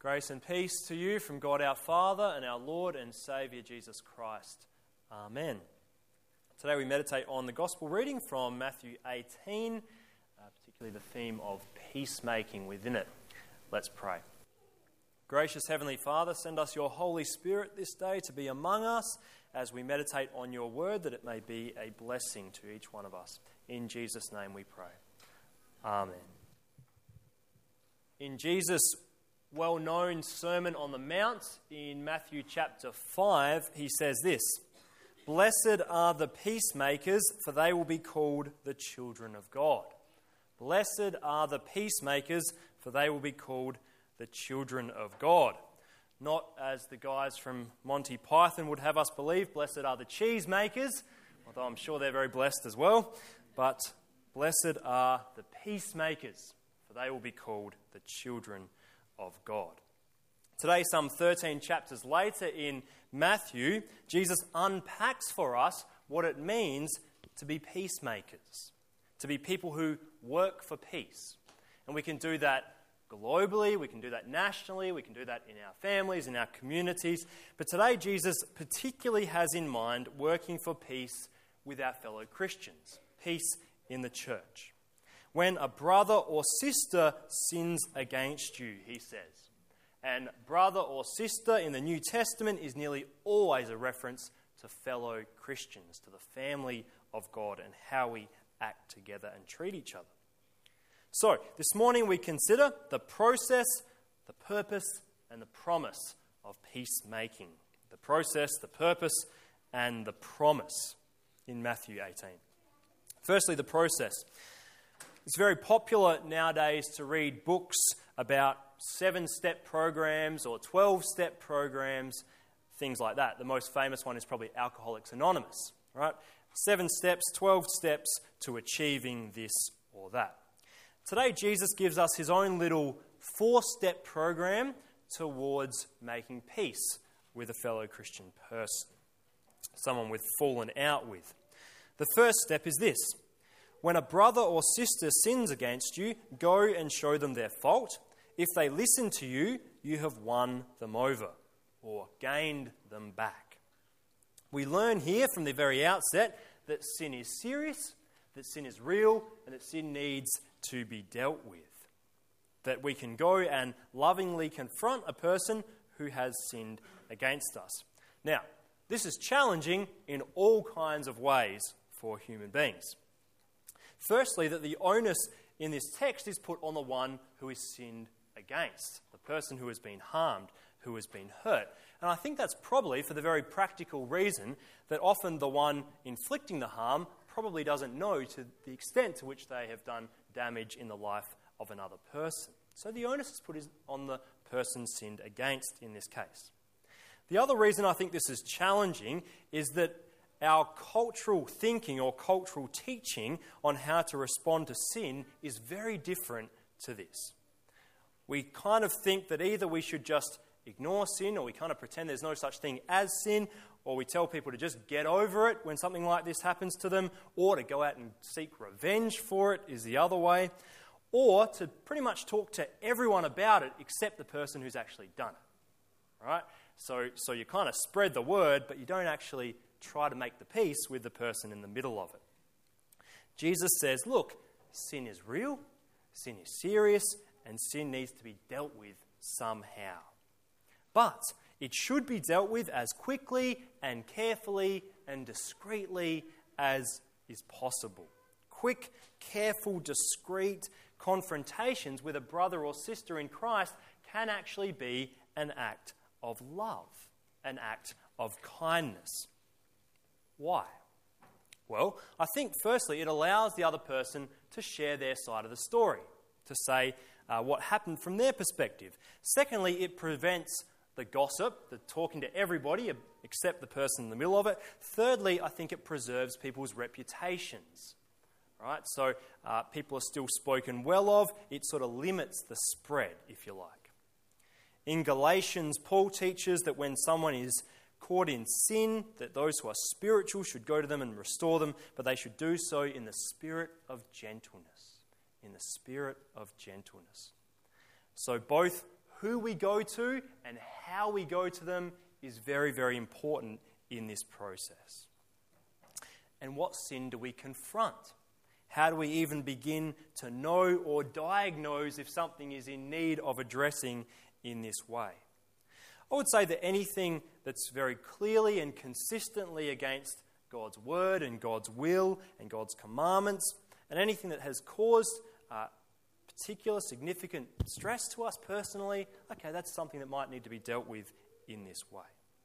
Grace and peace to you from God our Father and our Lord and Saviour Jesus Christ. Amen. Today we meditate on the Gospel reading from Matthew 18, particularly the theme of peacemaking within it. Let's pray. Gracious Heavenly Father, send us your Holy Spirit this day to be among us as we meditate on your word, that it may be a blessing to each one of us. In Jesus' name we pray. Amen. In Jesus' well-known Sermon on the Mount in Matthew chapter 5, he says this: "Blessed are the peacemakers, for they will be called the children of God." Blessed are the peacemakers, for they will be called the children of God. Not as the guys from Monty Python would have us believe, blessed are the cheesemakers, although I'm sure they're very blessed as well. But blessed are the peacemakers, for they will be called the children of God. Today, some 13 chapters later in Matthew, Jesus unpacks for us what it means to be peacemakers, to be people who work for peace. And we can do that globally, we can do that nationally, we can do that in our families, in our communities. But today, Jesus particularly has in mind working for peace with our fellow Christians, peace in the church. When a brother or sister sins against you, he says. And brother or sister in the New Testament is nearly always a reference to fellow Christians, to the family of God and how we act together and treat each other. So, this morning we consider the process, the purpose, and the promise of peacemaking. The process, the purpose, and the promise in Matthew 18. Firstly, the process. It's very popular nowadays to read books about 7-step programs or 12-step programs, things like that. The most famous one is probably Alcoholics Anonymous, right? 7 steps, 12 steps to achieving this or that. Today, Jesus gives us his own little 4-step program towards making peace with a fellow Christian person, someone we've fallen out with. The first step is this: when a brother or sister sins against you, go and show them their fault. If they listen to you, you have won them over, or gained them back. We learn here from the very outset that sin is serious, that sin is real, and that sin needs to be dealt with. That we can go and lovingly confront a person who has sinned against us. Now, this is challenging in all kinds of ways for human beings. Firstly, that the onus in this text is put on the one who is sinned against, the person who has been harmed, who has been hurt. And I think that's probably for the very practical reason that often the one inflicting the harm probably doesn't know to the extent to which they have done damage in the life of another person. So the onus is put on the person sinned against in this case. The other reason I think this is challenging is that our cultural thinking or cultural teaching on how to respond to sin is very different to this. We kind of think that either we should just ignore sin, or we kind of pretend there's no such thing as sin, or we tell people to just get over it when something like this happens to them, or to go out and seek revenge for it is the other way, or to pretty much talk to everyone about it except the person who's actually done it. Right? So you kind of spread the word, but you don't actually try to make the peace with the person in the middle of it. Jesus says, look, sin is real, sin is serious, and sin needs to be dealt with somehow. But it should be dealt with as quickly and carefully and discreetly as is possible. Quick, careful, discreet confrontations with a brother or sister in Christ can actually be an act of love, an act of kindness. Why? Well, I think firstly it allows the other person to share their side of the story, to say what happened from their perspective. Secondly, it prevents the gossip, the talking to everybody except the person in the middle of it. Thirdly, I think it preserves people's reputations. Right? So people are still spoken well of. It sort of limits the spread, if you like. In Galatians, Paul teaches that when someone is caught in sin, that those who are spiritual should go to them and restore them, but they should do so in the spirit of gentleness. In the spirit of gentleness. So both who we go to and how we go to them is very, very important in this process. And what sin do we confront? How do we even begin to know or diagnose if something is in need of addressing in this way? I would say that anything that's very clearly and consistently against God's word and God's will and God's commandments, and anything that has caused particular significant stress to us personally, okay, that's something that might need to be dealt with in this way.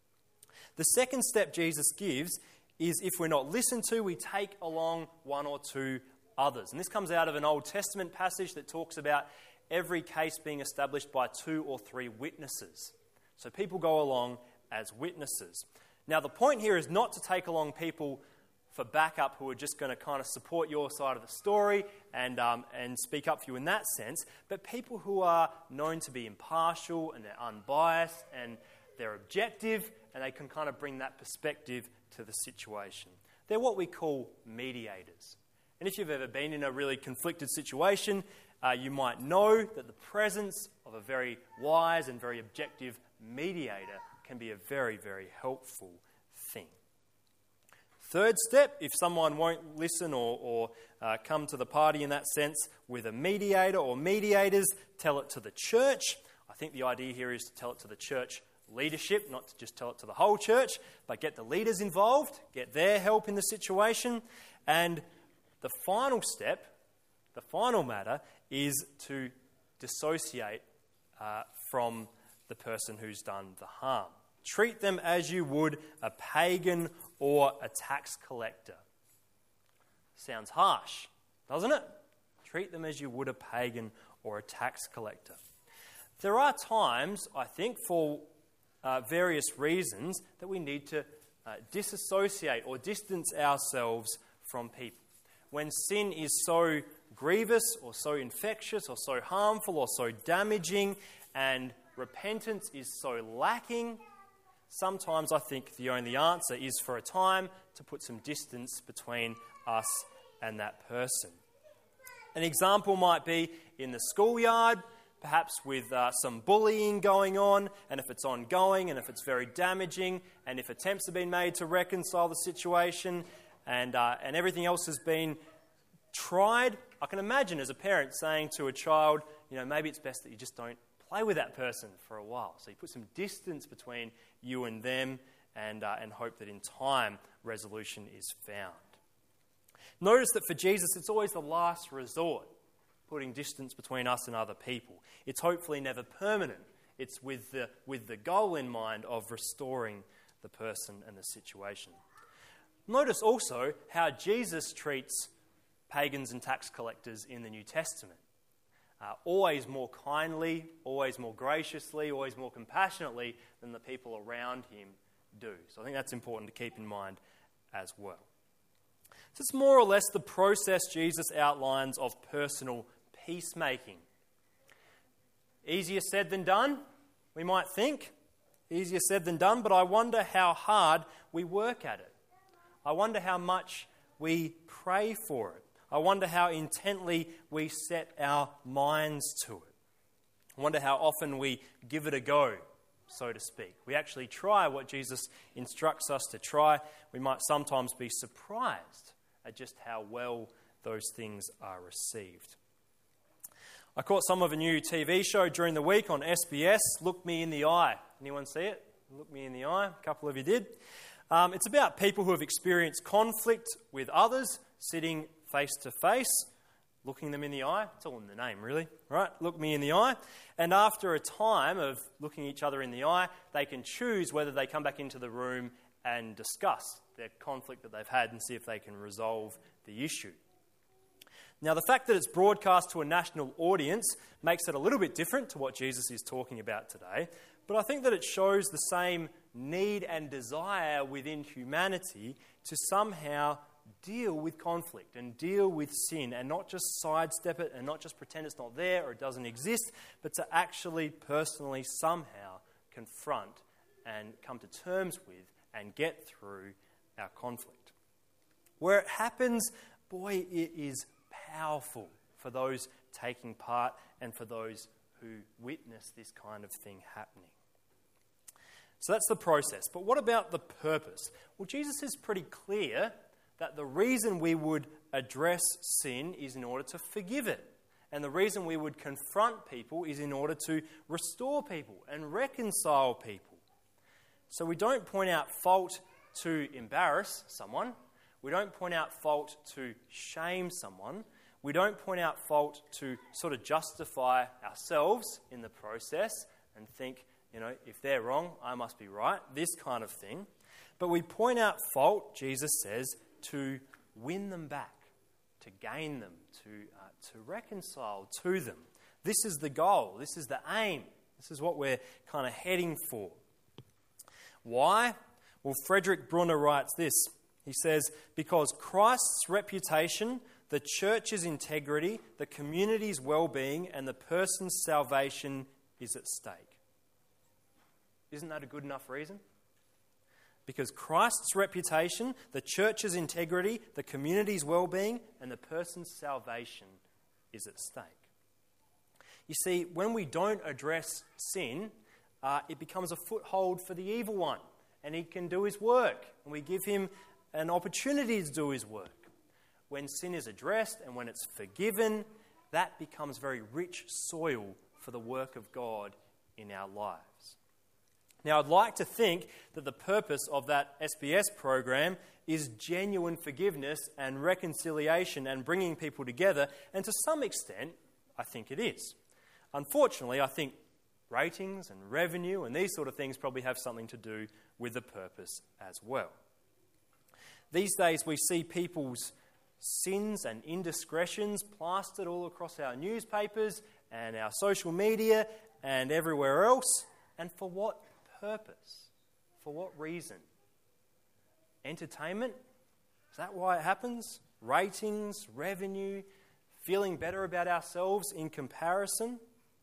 The second step Jesus gives is if we're not listened to, we take along one or two others. And this comes out of an Old Testament passage that talks about every case being established by 2 or 3 witnesses. So people go along as witnesses. Now, the point here is not to take along people for backup who are just going to kind of support your side of the story and speak up for you in that sense, but people who are known to be impartial and they're unbiased and they're objective and they can kind of bring that perspective to the situation. They're what we call mediators. And if you've ever been in a really conflicted situation, you might know that the presence of a very wise and very objective mediator can be a very, very helpful thing. Third step, if someone won't listen or come to the party in that sense with a mediator or mediators, tell it to the church. I think the idea here is to tell it to the church leadership, not to just tell it to the whole church, but get the leaders involved, get their help in the situation. And the final step, the final matter, is to dissociate from the person who's done the harm. Treat them as you would a pagan or a tax collector. Sounds harsh, doesn't it? Treat them as you would a pagan or a tax collector. There are times, I think, for various reasons, that we need to disassociate or distance ourselves from people. When sin is so grievous or so infectious or so harmful or so damaging and repentance is so lacking, sometimes I think the only answer is for a time to put some distance between us and that person. An example might be in the schoolyard, perhaps with some bullying going on, and if it's ongoing and if it's very damaging and if attempts have been made to reconcile the situation and everything else has been tried, I can imagine as a parent saying to a child, maybe it's best that you just don't play with that person for a while. So you put some distance between you and them and hope that in time resolution is found. Notice that for Jesus it's always the last resort, putting distance between us and other people. It's hopefully never permanent. It's with the goal in mind of restoring the person and the situation. Notice also how Jesus treats pagans and tax collectors in the New Testament. Always more kindly, always more graciously, always more compassionately than the people around him do. So I think that's important to keep in mind as well. So it's more or less the process Jesus outlines of personal peacemaking. Easier said than done, we might think. Easier said than done, but I wonder how hard we work at it. I wonder how much we pray for it. I wonder how intently we set our minds to it. I wonder how often we give it a go, so to speak. We actually try what Jesus instructs us to try. We might sometimes be surprised at just how well those things are received. I caught some of a new TV show during the week on SBS, Look Me in the Eye. Anyone see it? Look Me in the Eye. A couple of you did. It's about people who have experienced conflict with others, sitting face to face, looking them in the eye. It's all in the name, really, right? Look me in the eye. And after a time of looking each other in the eye, they can choose whether they come back into the room and discuss their conflict that they've had and see if they can resolve the issue. Now, the fact that it's broadcast to a national audience makes it a little bit different to what Jesus is talking about today, but I think that it shows the same need and desire within humanity to somehow deal with conflict and deal with sin and not just sidestep it and not just pretend it's not there or it doesn't exist, but to actually personally somehow confront and come to terms with and get through our conflict. Where it happens, boy, it is powerful for those taking part and for those who witness this kind of thing happening. So that's the process. But what about the purpose? Well, Jesus is pretty clear that the reason we would address sin is in order to forgive it. And the reason we would confront people is in order to restore people and reconcile people. So we don't point out fault to embarrass someone. We don't point out fault to shame someone. We don't point out fault to sort of justify ourselves in the process and think, if they're wrong, I must be right, this kind of thing. But we point out fault, Jesus says, to win them back, to gain them, to reconcile to them. This is the goal. This is the aim. This is what we're kind of heading for. Why? Well, Frederick Brunner writes this. He says, because Christ's reputation, the church's integrity, the community's well-being, and the person's salvation is at stake. Isn't that a good enough reason? Because Christ's reputation, the church's integrity, the community's well-being, and the person's salvation is at stake. You see, when we don't address sin, it becomes a foothold for the evil one, and he can do his work, and we give him an opportunity to do his work. When sin is addressed and when it's forgiven, that becomes very rich soil for the work of God in our lives. Now, I'd like to think that the purpose of that SBS program is genuine forgiveness and reconciliation and bringing people together, and to some extent, I think it is. Unfortunately, I think ratings and revenue and these sort of things probably have something to do with the purpose as well. These days, we see people's sins and indiscretions plastered all across our newspapers and our social media and everywhere else. And for what purpose? For what reason? Entertainment? Is that why it happens? Ratings, revenue, feeling better about ourselves in comparison?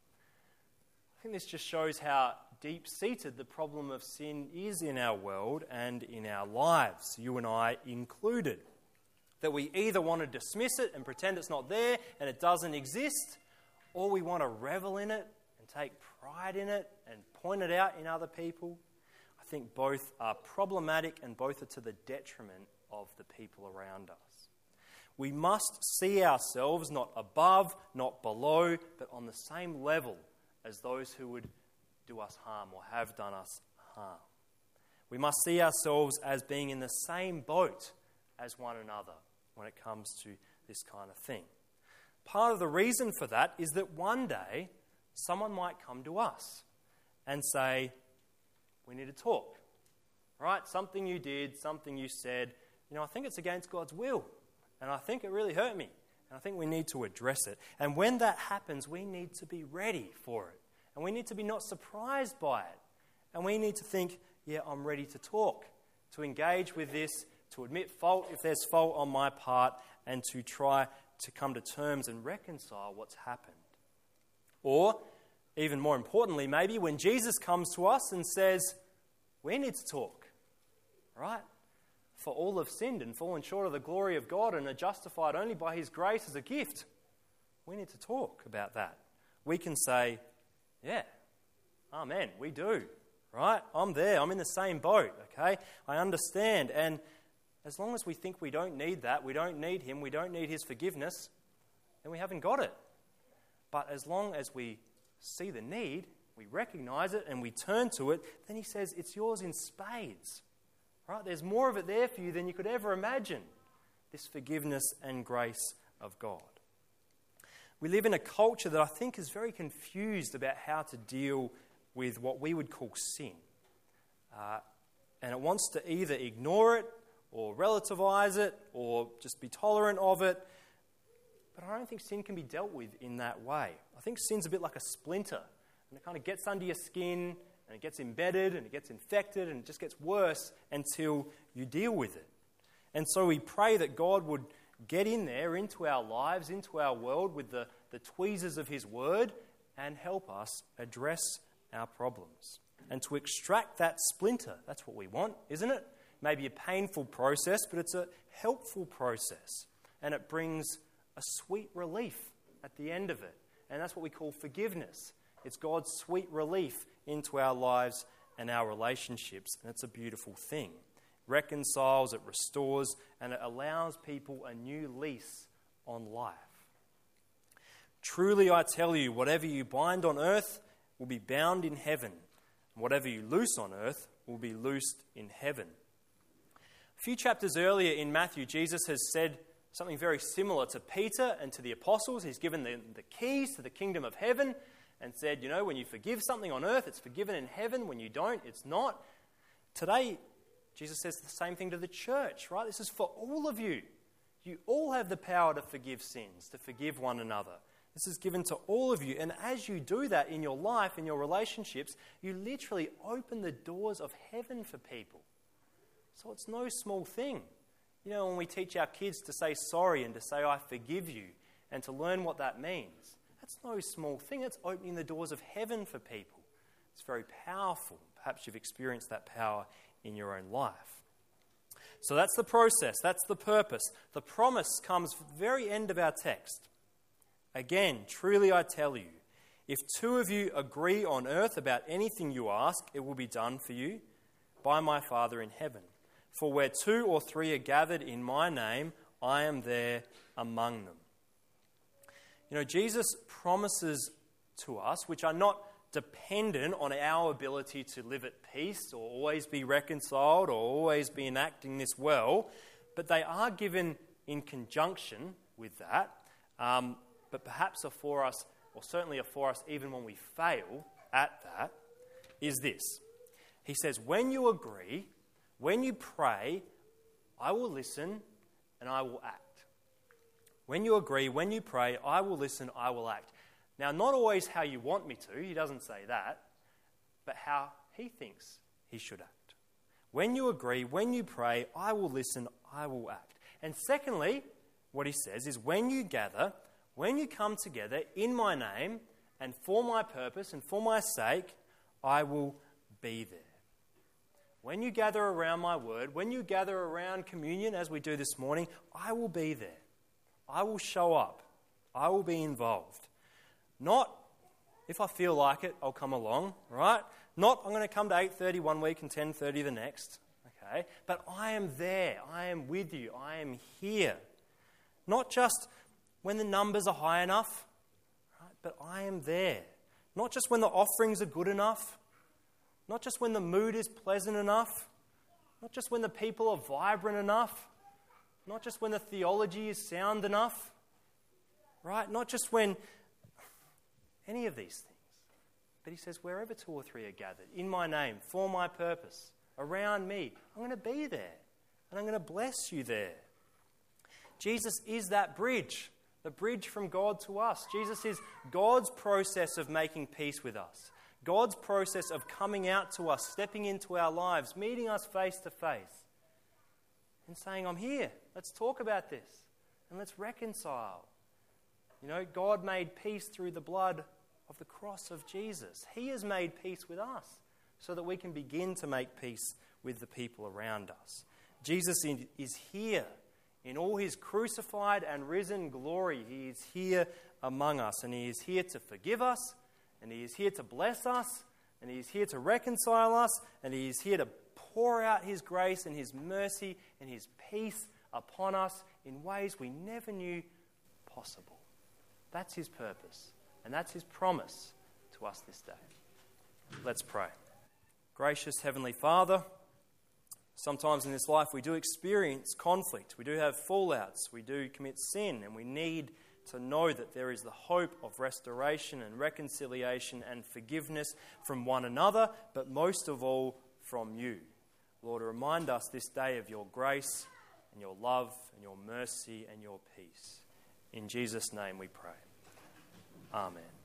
I think this just shows how deep-seated the problem of sin is in our world and in our lives, you and I included. That we either want to dismiss it and pretend it's not there and it doesn't exist, or we want to revel in it and take pride in it and point it out in other people. I think both are problematic and both are to the detriment of the people around us. We must see ourselves not above, not below, but on the same level as those who would do us harm or have done us harm. We must see ourselves as being in the same boat as one another when it comes to this kind of thing. Part of the reason for that is that one day someone might come to us and say, we need to talk, right? Something you did, something you said, I think it's against God's will, and I think it really hurt me, and I think we need to address it. And when that happens, we need to be ready for it, and we need to be not surprised by it, and we need to think, yeah, I'm ready to talk, to engage with this, to admit fault if there's fault on my part, and to try to come to terms and reconcile what's happened. Or, even more importantly, maybe when Jesus comes to us and says, we need to talk, right? For all have sinned and fallen short of the glory of God and are justified only by his grace as a gift. We need to talk about that. We can say, yeah, amen, we do, right? I'm there, I'm in the same boat, okay? I understand, and as long as we think we don't need that, we don't need him, we don't need his forgiveness, then we haven't got it. But as long as we see the need, we recognise it and we turn to it, then he says it's yours in spades. Right? There's more of it there for you than you could ever imagine, this forgiveness and grace of God. We live in a culture that I think is very confused about how to deal with what we would call sin. And it wants to either ignore it or relativise it or just be tolerant of it. But I don't think sin can be dealt with in that way. I think sin's a bit like a splinter, and it kind of gets under your skin, and it gets embedded, and it gets infected, and it just gets worse until you deal with it. And so we pray that God would get in there, into our lives, into our world, with the tweezers of his word, and help us address our problems. And to extract that splinter, that's what we want, isn't it? Maybe a painful process, but it's a helpful process. And it brings a sweet relief at the end of it. And that's what we call forgiveness. It's God's sweet relief into our lives and our relationships, and it's a beautiful thing. It reconciles, it restores, and it allows people a new lease on life. Truly I tell you, whatever you bind on earth will be bound in heaven, and whatever you loose on earth will be loosed in heaven. A few chapters earlier in Matthew, Jesus has said something very similar to Peter and to the apostles. He's given them the keys to the kingdom of heaven and said, when you forgive something on earth, it's forgiven in heaven. When you don't, it's not. Today, Jesus says the same thing to the church, right? This is for all of you. You all have the power to forgive sins, to forgive one another. This is given to all of you. And as you do that in your life, in your relationships, you literally open the doors of heaven for people. So it's no small thing. When we teach our kids to say sorry and to say, I forgive you, and to learn what that means, that's no small thing. It's opening the doors of heaven for people. It's very powerful. Perhaps you've experienced that power in your own life. So that's the process. That's the purpose. The promise comes at the very end of our text. Again, truly I tell you, if two of you agree on earth about anything you ask, it will be done for you by my Father in heaven. For where 2 or 3 are gathered in my name, I am there among them. Jesus promises to us, which are not dependent on our ability to live at peace or always be reconciled or always be enacting this well, but they are given in conjunction with that, but perhaps are for us, or certainly are for us even when we fail at that, is this. He says, when you agree, when you pray, I will listen and I will act. When you agree, when you pray, I will listen, I will act. Now, not always how you want me to, he doesn't say that, but how he thinks he should act. When you agree, when you pray, I will listen, I will act. And secondly, what he says is when you gather, when you come together in my name and for my purpose and for my sake, I will be there. When you gather around my word, when you gather around communion as we do this morning, I will be there. I will show up. I will be involved. Not, if I feel like it, I'll come along, right? Not, I'm going to come to 8:30 one week and 10:30 the next, okay? But I am there. I am with you. I am here. Not just when the numbers are high enough, right? But I am there. Not just when the offerings are good enough. Not just when the mood is pleasant enough. Not just when the people are vibrant enough. Not just when the theology is sound enough. Right? Not just when any of these things. But he says, wherever 2 or 3 are gathered, in my name, for my purpose, around me, I'm going to be there. And I'm going to bless you there. Jesus is that bridge. The bridge from God to us. Jesus is God's process of making peace with us. God's process of coming out to us, stepping into our lives, meeting us face to face, and saying, I'm here. Let's talk about this. And let's reconcile. God made peace through the blood of the cross of Jesus. He has made peace with us so that we can begin to make peace with the people around us. Jesus is here in all his crucified and risen glory. He is here among us, and he is here to forgive us, and he is here to bless us, and he is here to reconcile us, and he is here to pour out his grace and his mercy and his peace upon us in ways we never knew possible. That's his purpose, and that's his promise to us this day. Let's pray. Gracious Heavenly Father, sometimes in this life we do experience conflict, we do have fallouts, we do commit sin, and we need to know that there is the hope of restoration and reconciliation and forgiveness from one another, but most of all from you. Lord, remind us this day of your grace and your love and your mercy and your peace. In Jesus' name we pray. Amen.